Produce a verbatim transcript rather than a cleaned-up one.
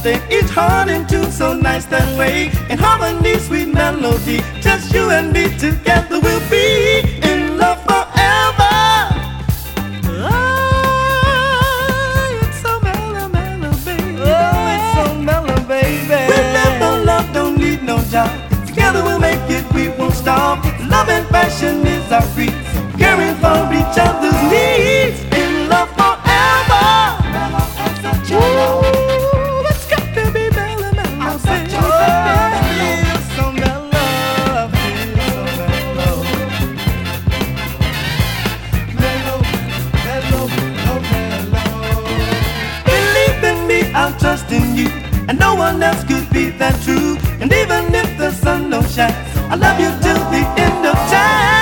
thing, each heart in tune, so nice that way. In harmony, sweet melody, just you and me together, we'll be in love forever. Oh, it's so mellow, mellow, baby. Oh, it's so mellow, baby. We'll never love, don't need no job. Together we'll make it, we won't stop. Love and passion is our creed, caring for each other's needs. In love forever. Ooh, it's got to be mellow, mellow, baby. Oh, feels so mellow, feels so mellow. Mellow, mellow, mellow, mellow. Believe in me, I'll trust in you, and no one else could be that true. And even if the sun don't shine, I love you till the end of time.